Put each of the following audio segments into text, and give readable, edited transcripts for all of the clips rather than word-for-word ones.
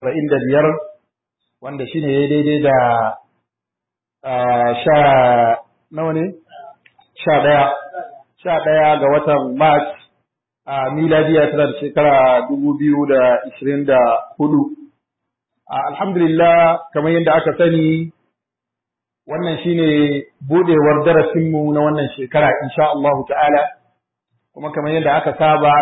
biyar wanda shine ya daidai da nawa ne? 11 ga watan March a miladiya tana da shekara 2024. Alhamdulillah, kamar yadda aka sani wannan shine budewar darasinmu na wannan shekara insha Allah ta'ala, kuma kamar yadda aka saba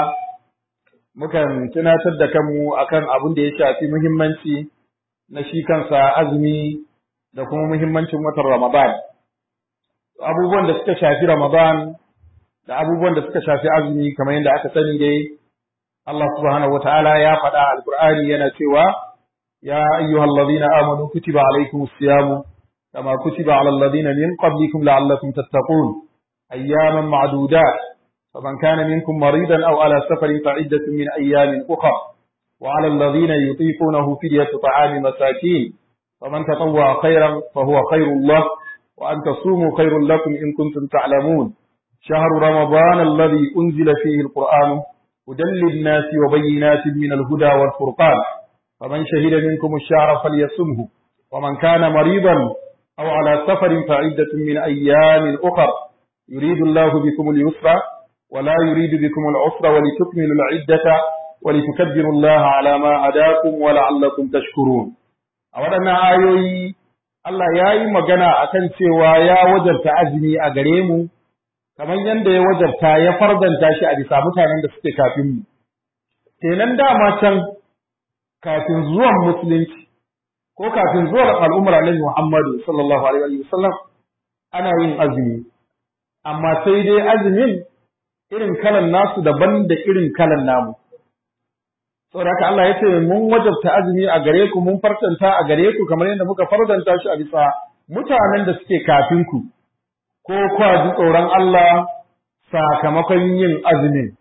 mukan tunatar da kanmu akan abin da ya shafi muhimmanci na shi kansa azumi da kuma muhimmancin watan Ramadan. Abubuwan da suka shafi Ramadan da abubuwan da suka shafi azumi kamar yadda aka sani dai Allah subhanahu wataala ya faɗa alqur'ani yana cewa ya ayyuhallazina amanu kutiba alaykumus siyamu kama kutiba alal ladina min qablikum la'allakum tattaqun ayyaman ma'dudat faman kana minkum maridan aw ala safarin fa'iddatun min ayyamin ukhra wa 'alal ladina yutiqunahu fidyatun ta'ami masakin faman tatawwa khayran fahuwa khayrun lahu wa an tasumu khayrun lakum in kuntum ta'lamun شهر رمضان الذي أنزل فيه القرآن هدى للناس وبينات من الهدى والفرقان فمن شهد منكم الشهر فليصمه ومن كان مريضا أو على سفر فعدة من أيام أخر يريد الله بكم اليسر ولا يريد بكم العسر ولتكملوا العدة ولتكبروا الله على ما هداكم ولعلكم تشكرون. أولا آيوي الله ياي مغنى أكن سوى يا وجرت أزمي أغريمو kamar yadda ya wajabta ya fardanta shi a bisa mutanen da suke kafin mu. Kenan dama can kafin zuwan musulunci ko kafin zuwan al'ummar Annabi Muhammadu sallallahu alaihi wasallam ana yin azumi, amma sai dai azumin irin kalan nasu daban da irin kalan namu. Saboda haka Allah ya ce mun wajabta azumi a gare ku, mun fartanta a gare ku kamar yadda muka fardanta shi a bisa mutanen da suke kafin ku. Ko kwa ji tsoron Allah sakamakon yin azumin.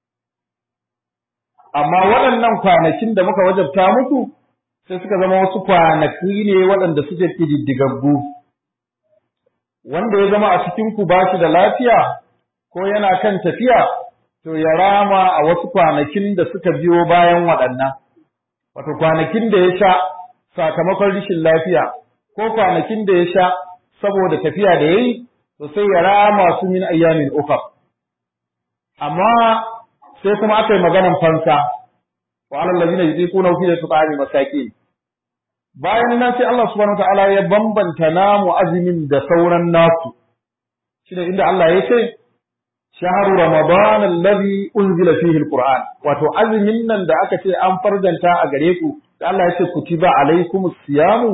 Amma waɗannan kwanakin da muka wajabta muku sai suka zama wasu kwanaki ne waɗanda suke ƙididdigaggu. Wanda ya zama a cikinku ba shi da lafiya ko yana kan tafiya, to ya rama a wasu kwanakin da suka biyo bayan waɗannan. Wato kwanakin da ya sha sakamakon rashin lafiya ko kwanakin da ya sha saboda tafiya da ya yi, to sai ya rama su min ayyamin ukhra. Amma sai kuma aka yi maganan fansa wa alal ladina yuquna fi ta'ami masakin. Bayan nan sai Allah subhanahu wataala ya bambanta namu azumin da sauran nasu, shine inda Allah ya ce shahru ramadan alladhi unzila fihi alquran, wato azumin nan da aka ce an farjanta a gare ku, da Allah ya ce kutiba alaikumus siyamu,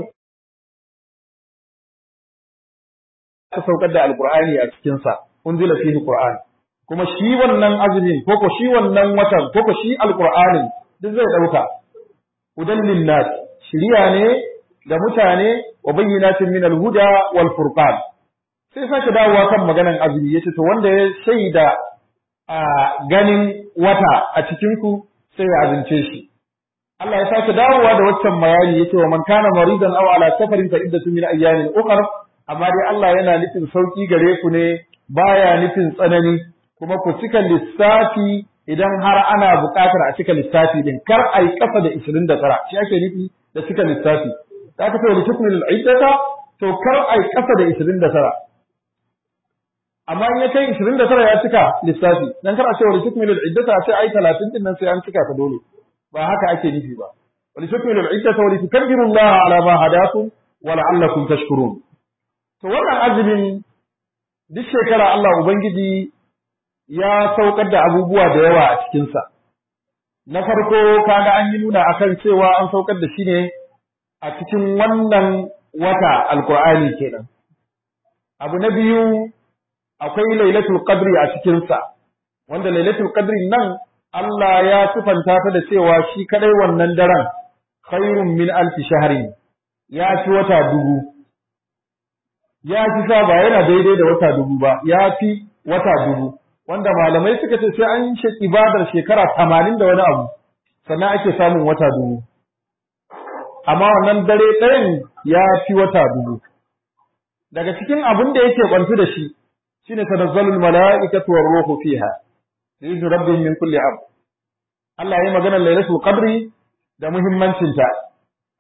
ta saukar da alqur'ani a cikin sa, unzila fihi alquran. Kuma shi wannan azumin ko shi wannan watan ko shi alqur'anin duk zai dauka hudan linnas, shiriya ne ga mutane wa bayyinatin min alhuda wal furqan. Sai sake dawowa kan maganan azumi, yace to wanda ya shaida a ganin wata a cikin ku sai ya azumce shi. Allah ya sake dawowa da waccan bayani, yace wa man kana maridan aw ala safarin fa iddatun min ayyamin ukhra. Amma dai Allah yana nufin sauki gare ku ne, baya nufin tsanani, kuma ku cika lissafi idan har ana buƙatar a cika lissafi din, kar a yi ƙasa da 29, shi ake nufi da cika lissafi. Da aka ce wa litukmilul iddata, to kar a yi ƙasa da 29. Amma in ya kai 29 ya cika lissafi, dan kar a ce wa litukmilul iddata sai ai 30 din nan sai an cika ta dole. Ba haka ake nufi ba. Wa litukmilul iddata wa litukabbirullaha ala ma hadakum wa la'allakum tashkurun. To wannan azumin duk shekara Allah Ubangiji ya saukar da abubuwa da yawa a cikinsa. Na farko kaga an yi nuna akan cewa an saukar da shi ne a cikin wannan wata alkur'ani kenan. Abu na biyu akwai lailatul qadri a cikinsa, wanda lailatul qadri nan Allah ya sifanta ta da cewa shi kadai wannan daren khairun min alfi shahrin, ya fi wata dubu. Ya fi sa ba yana daidai da wata dubu ba, ya fi wata dubu, wanda malamai suka ce sai an yi ibadar shekara 80 da wani abu sannan ake samun wata dubu. Amma wannan dare ɗayan ya fi wata dubu. Daga cikin abin da yake kwantu da shi shine tanazzalul mala'ikatu war ruhu fiha bi rabbihim min kulli amr. Allah ya magana lailatul qadri da muhimmancinta,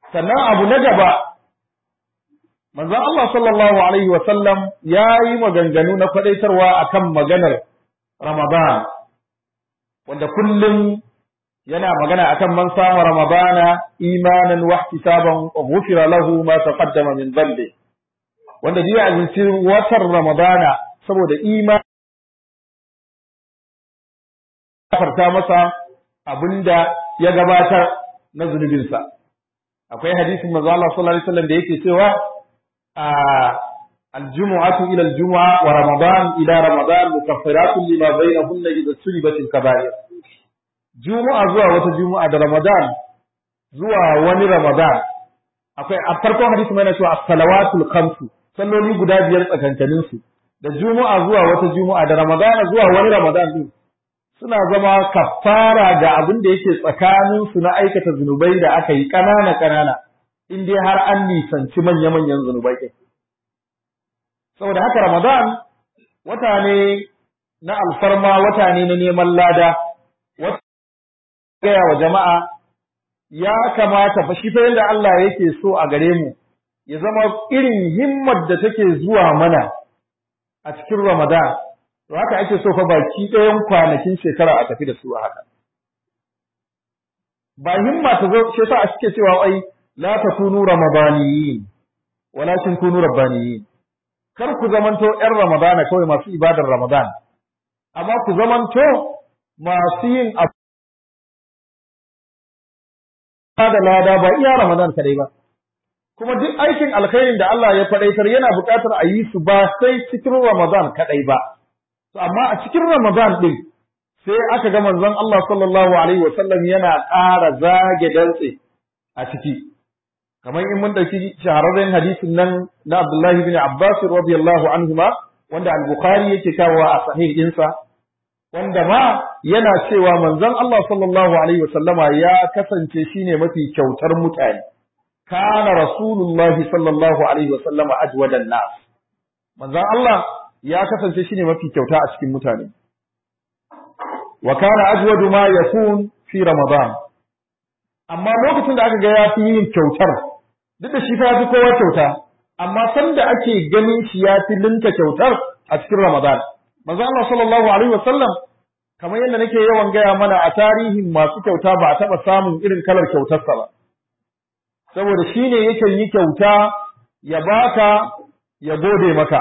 sannan abu na gaba manzon Allah sallallahu alaihi wa sallam ya yi maganganu na kwadaitarwa akan maganar Ramadan wanda kullum yana magana akan man sama Ramadana imanan wa ihtisaban ghufira lahu ma taqaddama min dhanbi wanda ya azumci watan Ramadana saboda imani farta masa abinda ya gabatar na zunubinsa akwai hadisin manzo Allah sallallahu alaihi wasallam da yake cewa الجمعة إلى الجمعة ورمضان إلى رمضان مكفرات لما بينهن إذا سلبت الكبائر جمعة زوا وتجمعة رمضان زوا وني رمضان akwai a farkon hadisi mai cewa as-salawatul khams salloli guda biyar tsakankanin su da juma'a zuwa wata juma'a da ramadana zuwa wani ramadan din suna zama kafara ga abin da yake tsakanin su na aikata zunubai da aka yi kanana in dai har an nisanci manya-manyan zunubai ɗin. Saboda haka Ramadan wata ne na alfarma, wata ne na neman lada, wata gaya wa jama'a ya kamata fa shi fa yadda Allah yake so a gare mu ya zama irin himmar da take zuwa mana a cikin Ramadan. To haka ake so fa baki ɗayan kwanakin shekara a tafi da su a haka. Ba himma ta zo shi yasa a suke cewa ai la takunu ramadaniyin walakin kunu rabbaniyin kar ku zamanto ƴan ramadana kawai masu ibadar ramadan amma ku zamanto masu yin da lada ba iya ramadan kadai ba kuma duk aikin alkhairin da Allah ya faɗaitar yana buƙatar a yi su ba sai cikin ramadan kadai ba to amma a cikin ramadan din sai aka ga manzon Allah sallallahu alaihi wasallam yana ƙara zage dantse a ciki kamar in mun ɗauki shahararren hadisin nan na Abdullahi bin Abbas radiyallahu anhuma wanda al-Bukhari yake kawo a sahih ɗinsa wanda ma yana cewa manzon Allah sallallahu alaihi wasallama ya kasance shine mafi kyautar mutane kana rasulullahi sallallahu alaihi wasallama ajwadan nas manzon Allah ya kasance shine mafi kyauta a cikin mutane wa kana ajwadu ma yakun fi ramadan amma lokacin da aka ga ya fi yin kyautar duk da shi fa ya fi kowa kyauta amma sanda ake ganin shi ya fi linka kyautar a cikin Ramadan manzo Allah sallallahu alaihi wasallam kamar yadda nake yawan gaya mana a tarihin masu kyauta ba a taɓa samun irin kalar kyautarsa ba saboda shi ne yake yi kyauta ya baka ya gode maka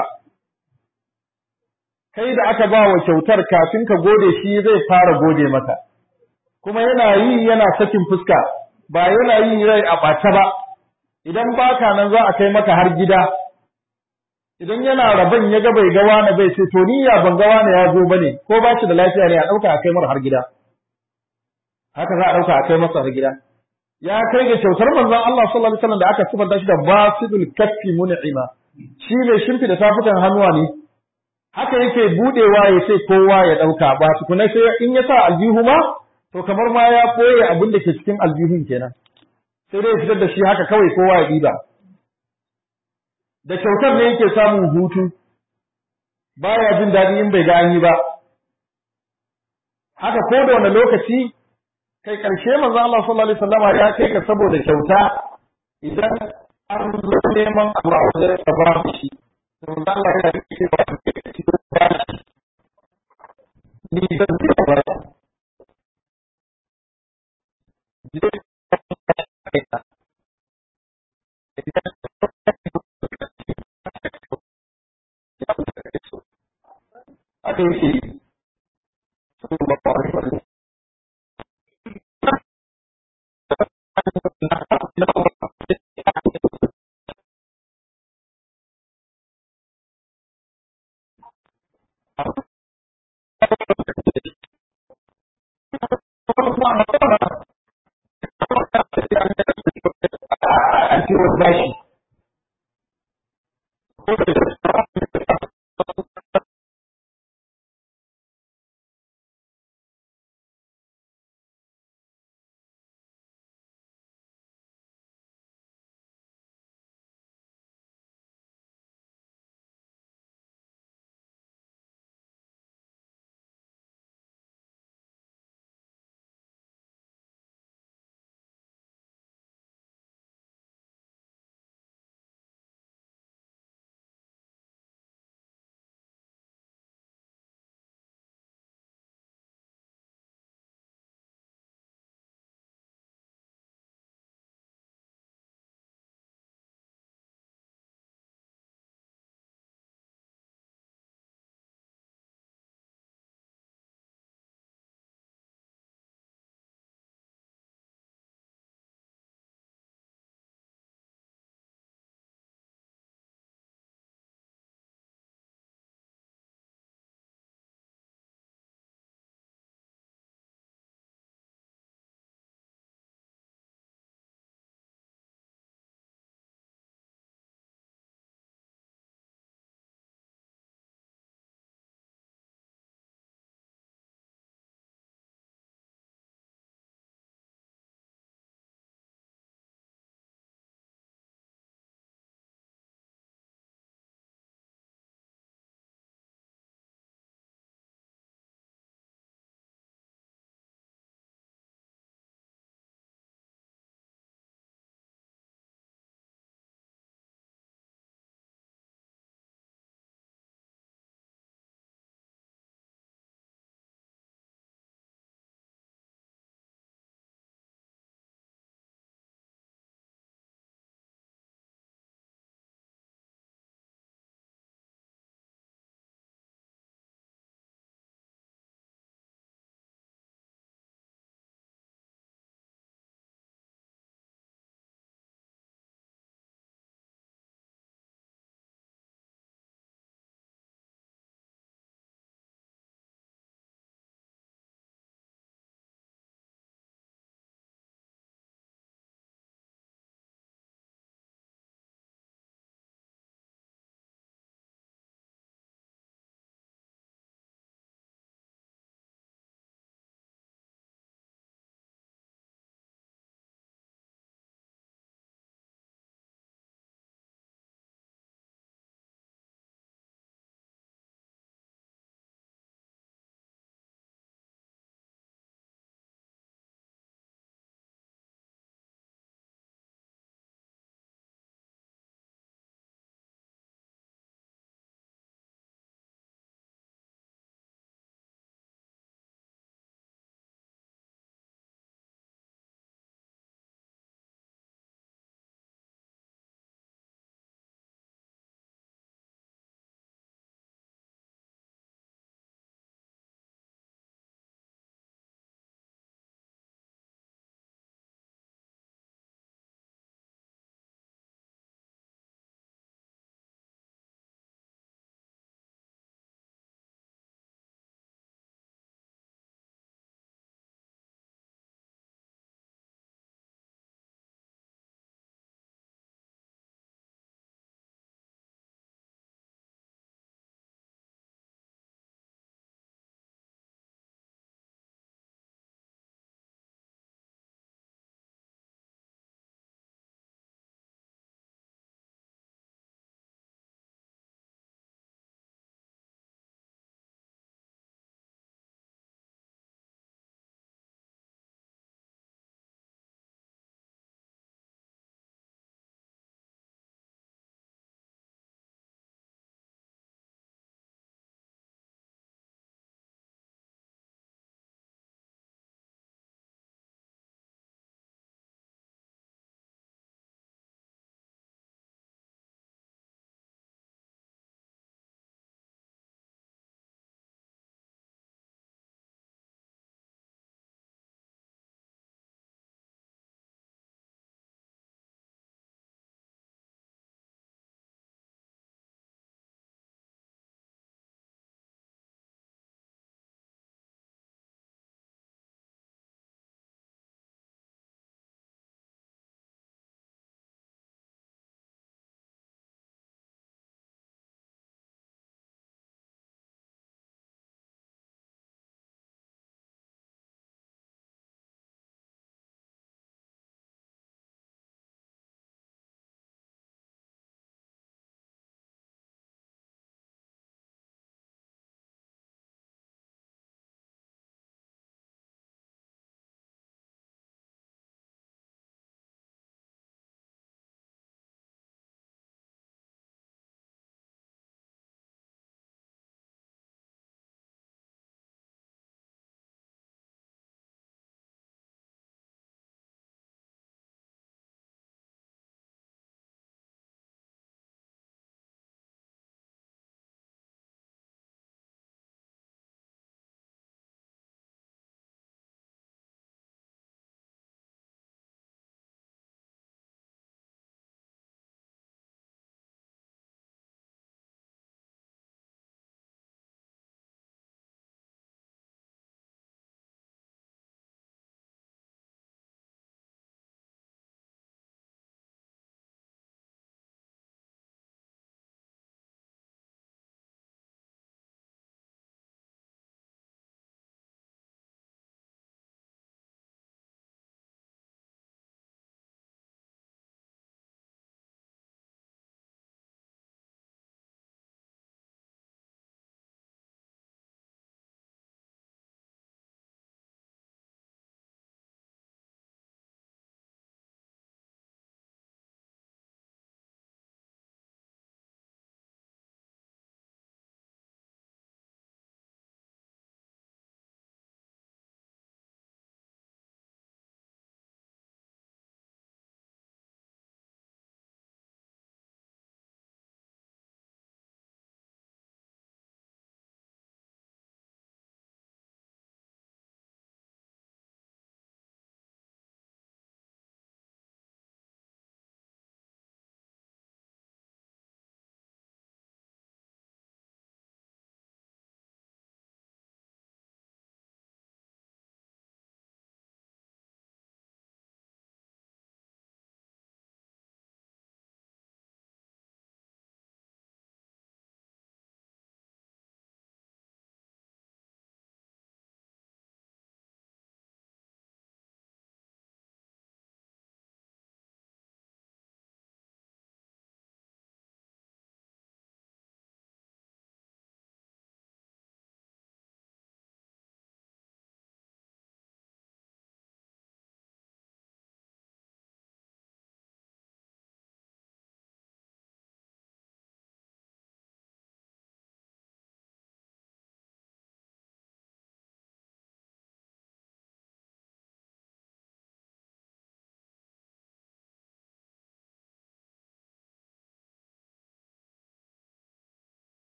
kai da aka ba wa kyautar kafin ka gode shi zai fara gode maka kuma yana yi yana sakin fuska ba yana yi rai a ɓace ba idan baka nan za a kai maka har gida idan yana rabon ya ga bai ga wani bai ce to ni ya ban ga wani ya zo bane ko ba shi da lafiya ne a ɗauka a kai mar har gida haka za a ɗauka a kai masa har gida ya kai ga kyautar manzon Allah sallallahu alaihi wasallam da aka sifanta shi da basidul kaffi mun'ima shi ne shimfi da tafukan hannuwa ne haka yake budewa ya ce kowa ya ɗauka ba tukuna sai in ya sa aljihu ma to kamar ma ya koye abin da ke cikin aljihun kenan sai dai fitar da shi haka kawai kowa ya ɗiba da kyautar ne yake samun hutu baya jin daɗi in bai ga an yi ba haka ko da wani lokaci kai ƙarshe manzo Allah sallallahu alaihi wasallam ya kai ka saboda kyauta idan an zo neman abu a wajen ka ba shi to manzo Allah ya ce ba ni zan ci ba haka yake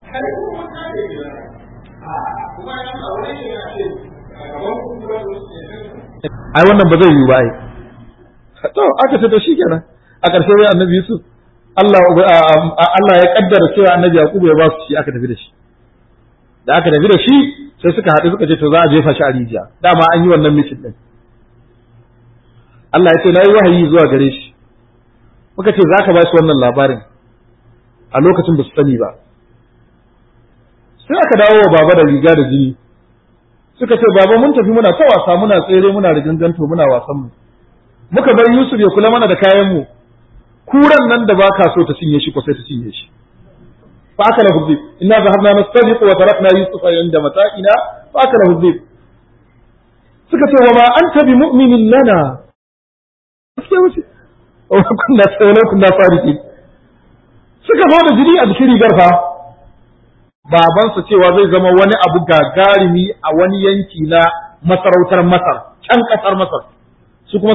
ai wannan ba zai yi ba ai to aka ce to shikenan a ƙarshe wai annabi Yusuf Allah ya kaddara cewa annabi Yakubu ya ba su shi aka tafi da shi da aka tafi da shi sai suka haɗu suka ce to za a jefa shi a rijiya dama an yi wannan mission din Allah ya ce na yi wahayi zuwa gare shi muka ce za ka ba shi wannan labarin a lokacin ba su sani ba sai aka dawo wa baba da riga da jini suka ce baba mun tafi muna ta wasa muna tsere muna riganganto muna wasan mu muka bar Yusuf ya kula mana da kayan mu kuran nan da baka so ta cinye shi ko sai ta cinye shi fa akala hudib inna zahabna nastabiqu wa tarakna yusufa inda mata'ina fa akala hudib suka ce wa ma anta bi mu'minin lana sai wuce o kunna tsoro kunna fariki suka zo da jiri a cikin rigar fa babansa cewa zai zama wani abu gagarumi a wani yanki na masarautar Masar can kasar Masar su kuma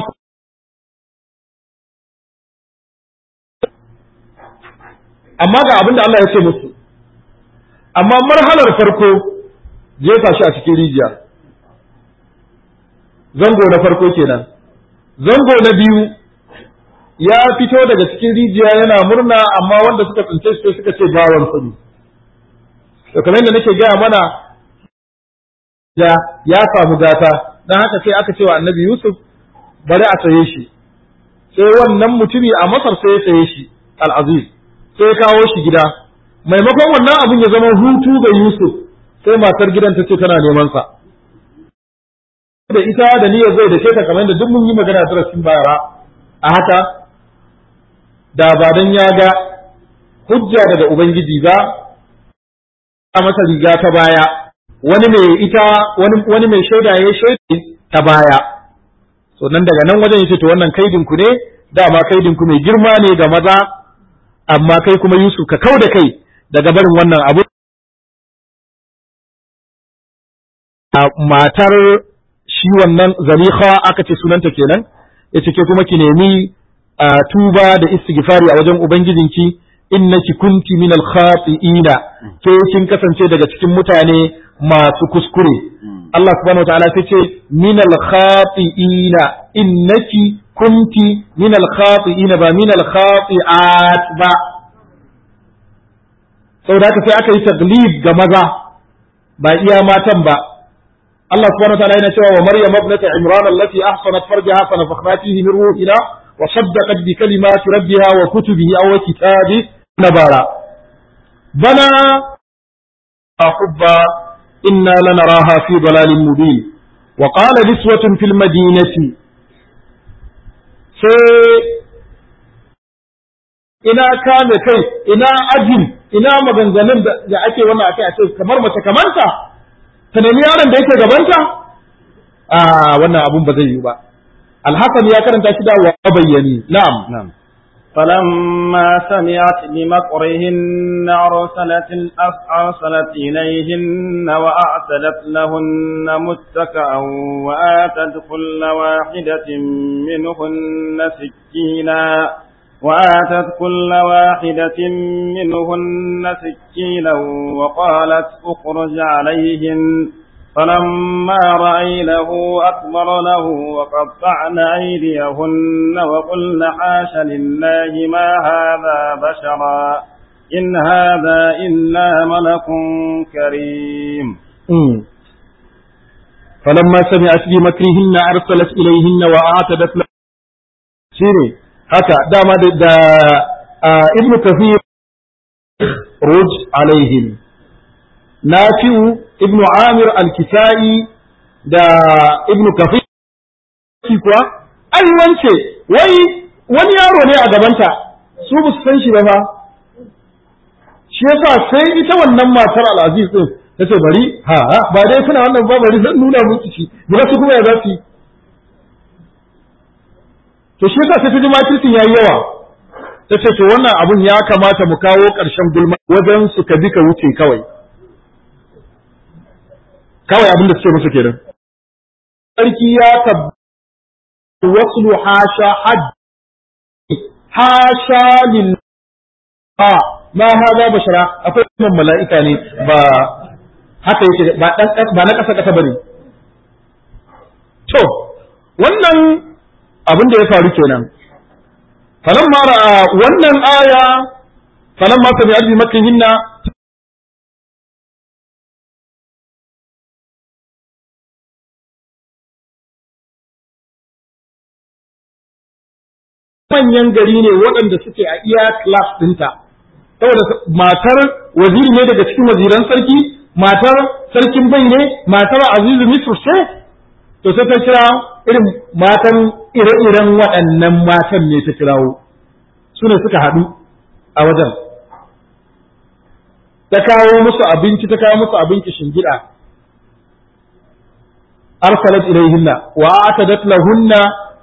amma ga abin da Allah ya ce musu amma marhalar farko jefa shi a cikin rijiya zango na farko kenan zango na biyu ya fito daga cikin rijiya yana murna amma wanda suka tsince shi suka ce bawan sani to kamar yadda nake gaya mana ya samu gata dan haka sai aka ce wa annabi Yusuf bari a saye shi sai wannan mutumi a Masar sai ya saye shi al-Aziz sai kawo shi gida maimakon wannan abin ya zama hutu ga Yusuf sai matar gidan ta ce tana neman sa da ita da niyyar zai da ta kamar yadda duk mun yi magana darasin bayara a haka da ba dan ya ga hujja daga ubangiji ba a masa riga ta baya wani mai shaida ya shaida ta baya so nan daga nan wajen yace to wannan kaidin ku ne dama kaidin ku mai girma ne ga maza amma kai kuma Yusuf ka kauda kai daga barin wannan abu matar shi wannan Zalikha aka ce sunanta kenan yace ke kuma ki nemi tuba da istighfari a wajen ubangijinki innaki kunti minal khati'ina ke kin kasance daga cikin mutane masu kuskure Allah subhanahu wataala sai ce minal khati'ina innaki kunti minal khati'ina ba minal khati'at ba saboda haka sai aka yi taglib ga maza ba iya matan ba Allah subhanahu wataala yana cewa wa Maryam ibnat Imran allati ahsanat farjaha fa nafakhna fihi min ruhina wa saddaqat bi kalimati rabbiha wa kutubihi aw kitabi nabara bana hubba inna lanaraha fi dalalin mubin wa qala niswatun fil madinati sai ina kame kai ina ajin ina maganganun da ake wannan akai a ce kamar mace kamanta ta nemi yaron da yake gabanta wannan abun ba zai yi ba alhasan ya karanta shi da wa bayyani na'am فلما سمعت بمكرهن أرسلت إليهن وأعتدت لهن متكئا وآتت كل واحدة منهن سكينا وقالت اخرج عليهن فلما رأينه أكبرنه وقطعن أيديهن وقلن حاش لله ما هذا بشرا إن هذا إلا ملك كريم فلما سمعت بمكرهن أرسلت إليهن وأعتدت لهن شيني هكا دام ابن كثير رج عليهم نافع ابن عامر الكسائي da ibnu kafir kuwa ai wance wani yaro ne a gabanta su ba su san shi ba fa shi yasa sai ita wannan matar al-aziz din tace bari ba dai kuna wannan ba bari zan nuna muku shi ba su kuma ya za su to shi yasa sai ta ji makircin yayi yawa tace to wannan abun ya kamata mu kawo ƙarshen gulma wajen su ka bi ka wuce kawai abin da suke musu kenan sarki ya tabbata waslu hasha hajj hasha lillah ma hadha bashara akwai wannan mala'ika ne ba haka yake ba na kasa kasa bane to wannan abin da ya faru kenan falamma ra'a wannan aya falamma sami'a bi makkihinna manyan gari ne waɗanda suke a iya class ɗinta saboda matar waziri ne daga cikin waziran sarki matar sarkin bai ne matar azizu misr ce to sai ta kira irin matan ire-iren waɗannan matan ne ta kirawo su ne suka haɗu a wajen ta kawo musu abinci shingida arsalat ilayhinna wa atadat lahunna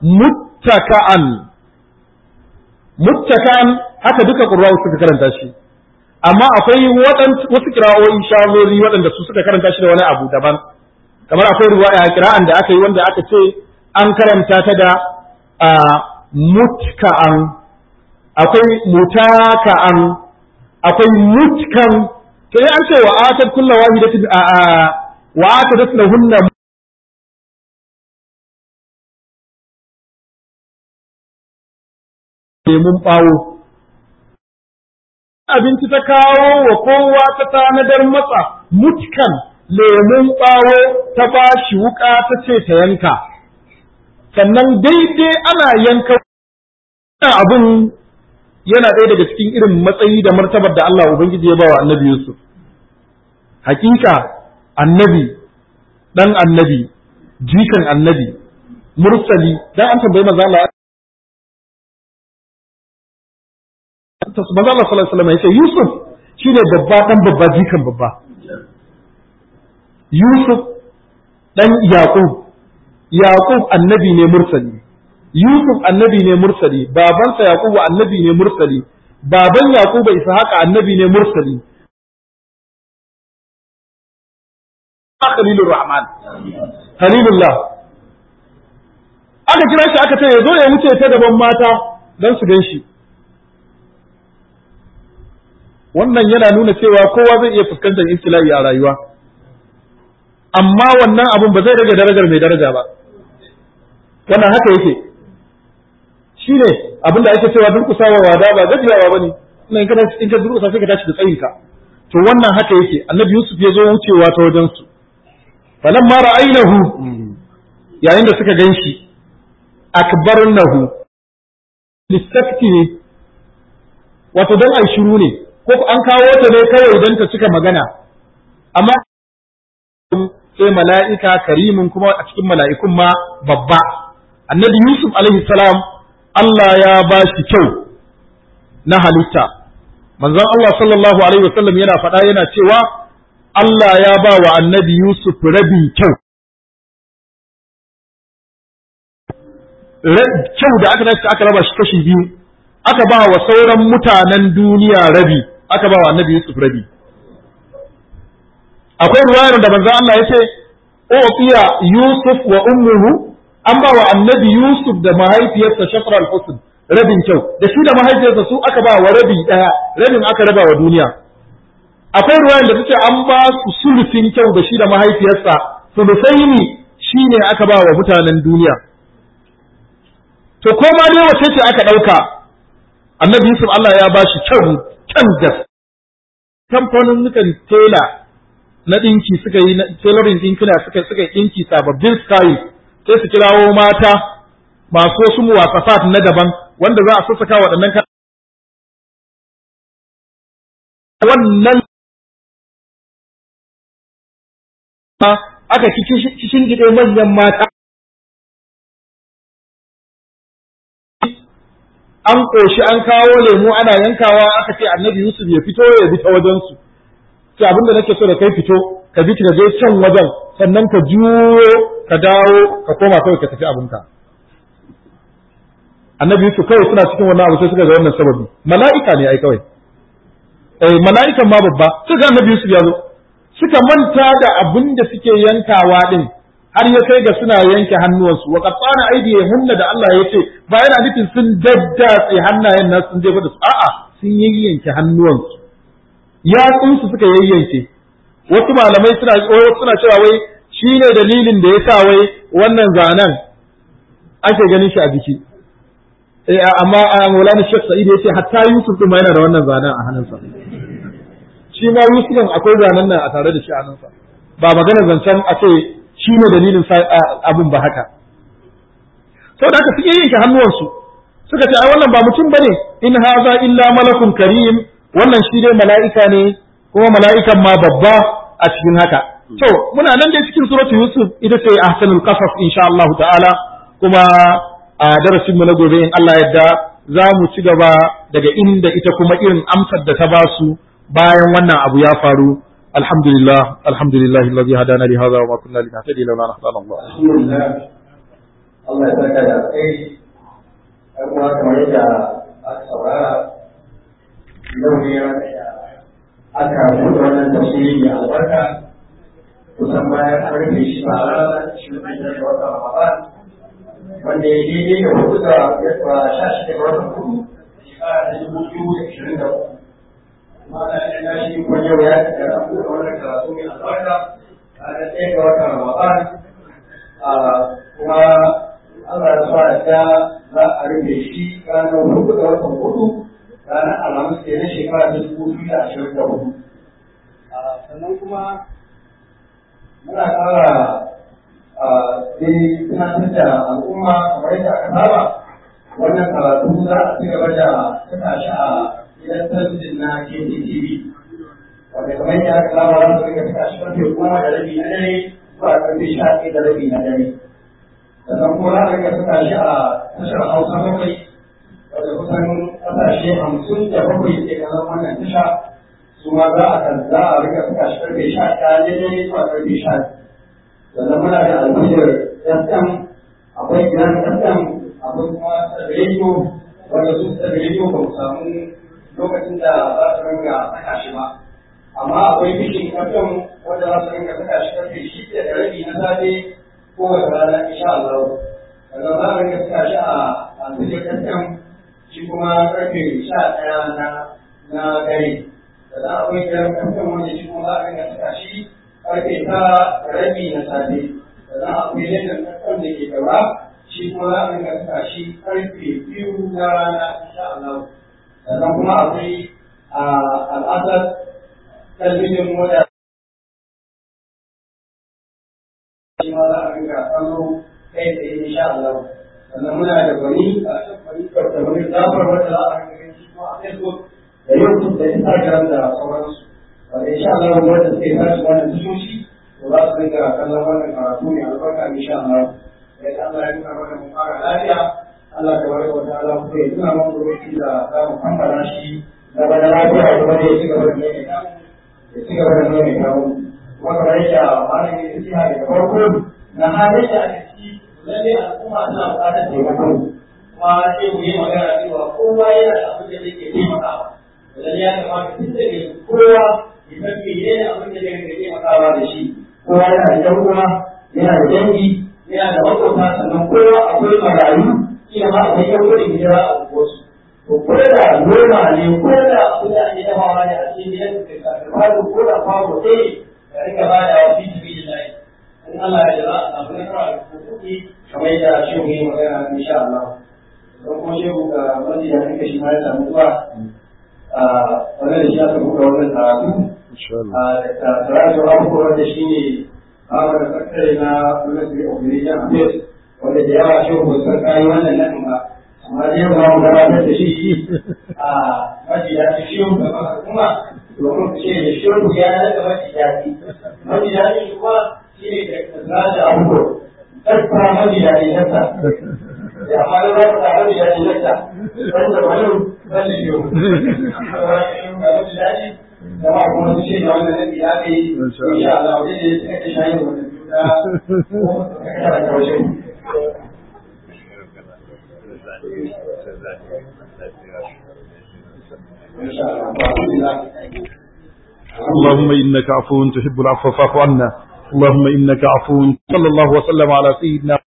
muttakan haka duka qurra'u suka karanta shi amma akwai wasu kira'o'i shazori waɗanda su suka karanta shi da wani abu daban kamar akwai riwaya kira'an da aka yi wanda aka ce an karanta ta da mutka'an akwai mutaka'an akwai mutkan to an ce wa atat kullu wahidatin wa atadat lahunna lemun ɓawo. Abinci ta kawo wa kowa ta tanadar masa mutkan lemun ɓawo ta ba shi wuƙa ta ce ta yanka. Sannan daidai ana yanka abin yana ɗaya daga cikin irin matsayi da martabar da Allah Ubangiji ya ba wa annabi Yusuf. Hakika annabi, ɗan annabi, jikan annabi, mursali, dan an tambayi maza Allah manzo Allah sallallahu alaihi wasallam yace Yusuf shine babba dan babba jikan babba Yusuf dan Yaqub annabi ne mursali Yusuf annabi ne mursali babansa Yaqub annabi ne mursali baban Yaqub Ishaq annabi ne mursali Khalilur Rahman Khalilullah aka kira shi aka ce yazo ya wuce ta gaban mata dan su gan shi wannan yana nuna cewa kowa zai iya fuskantar ibtila'i a rayuwa amma wannan abun ba zai rage darajar mai daraja ba wannan haka yake shine abin da ake cewa durkusawa wada ba gajiyawa bane in ka durkusa sai ka tashi da tsayinka to wannan haka yake annabi Yusuf ya zo wucewa ta wajen su falamma ra'aynahu yayin da suka ganshi akbarnahu listakti ne wato dan ai shiru ne ko an kawo ta ne kawai don ta cika magana amma sai mala'ika karimin kuma a cikin mala'ikun ma babba annabi Yusuf alaihi salam Allah ya ba shi kyau na halitta manzon Allah sallallahu alaihi wasallam yana faɗa yana cewa Allah ya ba wa annabi Yusuf rabin kyau kyau da aka dace aka raba shi kashi biyu aka ba wa sauran mutanen duniya rabi aka ba wa annabi Yusuf rabi akwai ruwayar da manzo Allah yace ufiya Yusuf wa ummuhu an ba wa annabi Yusuf da mahaifiyarsa Shafra al-Husn rabin kyau da shi da mahaifiyarsa su aka ba wa rabi daya rabin aka raba wa duniya akwai ruwayar da take an ba su sulusin kyau da shi da mahaifiyarsa sulusaini shine aka ba wa mutanen duniya to ko ma dai wace ce aka dauka annabi Yusuf Allah ya ba shi kyau kan gas kamfanin nukan tela na dinki suka yi tailoring dinkuna suka yi dinki sababbin style sai su kirawo mata masu wasu muwasafat na daban wanda za a sassaka waɗannan wannan aka kishin gide manyan mata an ƙoshi an kawo lemu ana yankawa aka ce annabi Yusuf ya fito ya bi ta wajensu sai abinda nake so da kai fito ka bi ka je can wajen sannan ka juyo ka dawo ka koma kawai ka tafi abinka annabi Yusuf kawai suna cikin wannan abu sai suka ga wannan sababi mala'ika ne ai kawai mala'ikan ma babba suka annabi Yusuf ya zo suka manta da abin da suke yankawa din har ya kai ga suna yanke hannuwansu wa qattana aydiyahunna da Allah ya ce ba yana nufin sun daddatse hannayen nasu sun jefa da su a'a sun yanke hannuwansu yatsunsu suka yayyanke. Wasu malamai suna cewa wai shi ne dalilin da ya sa wai wannan zanen ake ganin shi a jiki. Amma Maulana Sheikh Sa'id ya ce hatta Yusuf ɗin ma yana da wannan zanen a hannunsa. Shi ma Yusuf ɗin akwai zanen nan a tare da shi a hannunsa. Ba magana zancen a ce shi ne dalilin abin ba haka. Sau da aka suke yanke hannuwansu suka ce ai wannan ba mutum bane, in haza illa malakun karim, wannan shi dai mala'ika ne kuma mala'ikan ma babba a cikin haka. To muna nan dai cikin suratul Yusuf, ita ce ahsanul qasas insha Allah ta'ala, kuma a darasin mu na gobe in Allah yadda za mu ci gaba daga inda ita kuma irin amsar da ta basu bayan wannan abu ya faru. Alhamdulillah alladhi hadana li hadha wa ma kunna linahtadiya lawla an hadana Allah. Alhamdulillah, Allah ya saka da kai. Kuma kamar yadda aka saurara yau ne aka buɗe wannan tafsiri mai albarka, kusan bayan an rufe shi ba a ranar 25 ga watan Ramadan, wanda ya daidai da 4 ga 16 ga watan Hudu shekara ta 2023. Mana ina shi kuma yau ya buɗe wannan karatu mai albarka a ranar 1 ga watan Ramadan, kuma Allah ya sa da za a rufe shi ranar 4 ga watan Hudu, ranar Alhamis ke na shekara ta 2024. Sannan kuma muna ƙara dai tunatar da al'umma kamar yadda aka saba, wannan karatu za a ci gaba da saka shi a gidan talabijin na KTTV, wanda kamar yadda aka saba za su rika saka shi karfe 10:30 na dare zuwa karfe 11:30 na dare. Sannan kuma za a rika saka shi a tashar Hausa bakwai, wanda kusan ƙasashe 57 ke kallon wannan tasha, su ma za a rika saka shi karfe 11 daidai zuwa karfe 12. Sannan muna da alfijir FM, akwai gidan FM, akwai kuma radio, wanda su radio ba mu samu lokacin da za su ringa saka shi ba. Amma akwai Vision FM wanda za su ringa saka shi karfe 6:30 na safe kowace rana insha Allah. Sannan za a ringa saka shi a alfijir FM, shi kuma karfe 11 na dare. Sannan akwai gidan FM wanda shi kuma za a ringa saka shi karfe 9:30 na safe. Sannan akwai ledar FM da ke gaba, shi kuma za a ringa saka shi karfe 2 na rana insha Allah. Sannan kuma akwai al'adar talbijin wanda shi ma za a ringa kallo kai tsaye insha Allah. Sannan muna da gwani a shakwani da wani zafar wanda za a ringa gani shi kuma a Facebook da YouTube da Instagram da sauransu. Wanda insha Allah wanda suke tashi wannan tashoshi to za su ringa kallon wannan karatu ne albarka insha Allah. Da ya Allah ya nuna mana mu fara lafiya, Allah ta baraka wa ta'ala kuma ya nuna mana lokaci da za mu kammala shi na bada lafiya kuma da ya ci gaba da mai kamu, ya ci gaba da mai kamu. Kuma kamar yadda malamin ya ci daga farko na halin da ake ciki, lalle al'umma suna buƙatar taimako. Kuma sai mu yi magana cewa kowa yana da abin da zai ke taimakawa. Lalle ya kamata tun da kowa ya san menene abin da zai ke taimakawa da shi. Kowa yana da ɗan uwa, yana da dangi, yana da maƙota, sannan kowa akwai marayu, kila ma akwai ƴan gudun hijira a unguwarsu. To ko da noma ne, ko da abin da ake dafawa ne a cikin gidan da kafin fado, ko da kwano ɗaya da rika ba da wasu jibi da in Allah ya jira a samu nasara da kuɗi kamar yadda shehu ya yi magana insha Allah. Don kuma shehu ga wani da rika shi ma ya samu zuwa wannan da shi aka buɗe wannan karatu. Da karatu abubuwa wanda shi ne kama da sakare na Ministry of Religion Affairs, wanda da yawa shehu ba san kayi wannan nan ba. Amma dai ba mu gabatar da shi a majiyaci shehu da kuma domin ku ce da shehu ya naga majiyaci. Majiyaci shi kuma shi ne da zaji abubuwa. Tattara majiyaci nasa. Da amma da za ku ta majiyaci nasa. Wanda wani wani shehu. Majiyaci da ma kuma su ce da wannan nabi ya kai insha Allah wajen da ya suka ta shayin wannan juta ko ka kara kaushe. اللهم إنك عفو تحب العفو فاعف عنا. اللهم إنك عفو. صلى الله وسلم على سيدنا